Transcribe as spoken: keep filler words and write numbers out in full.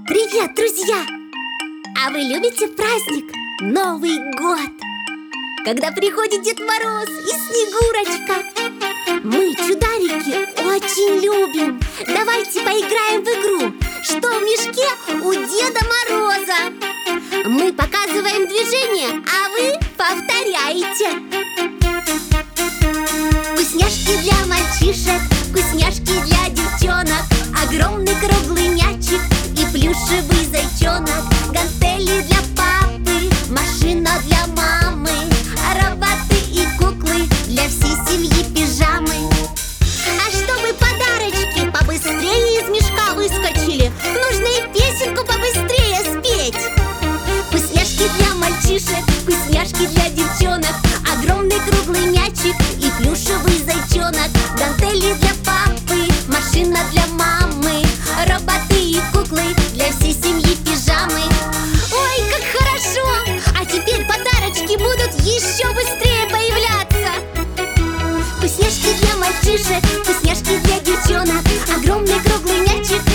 Привет, друзья! А вы любите праздник Новый год? Когда приходит Дед Мороз и Снегурочка. Мы, чударики, очень любим. Давайте поиграем в игру «Что в мешке у Деда Мороза?». Мы показываем движение, а вы повторяете. Вкусняшки для мальчишек, вкусняшки для девчонок, огромный круглый мячик и плюшевый зайчонок, гантели для папы, машина для мамы, роботы и куклы для всей семьи, пижамы. А чтобы подарочки побыстрее из мешка выскочили, нужно и песенку побыстрее спеть. Вкусняшки для мальчишек, вкусняшки для девчонок, огромный круглый мячик и плюшевый зайчонок, гантели для папы, машина для мамы, роботы и куклы для всей семьи, пижамы. Ой, как хорошо! А теперь подарочки будут еще быстрее появляться. Вкусняшки для мальчишек, вкусняшки для девчонок, огромный круглый мячик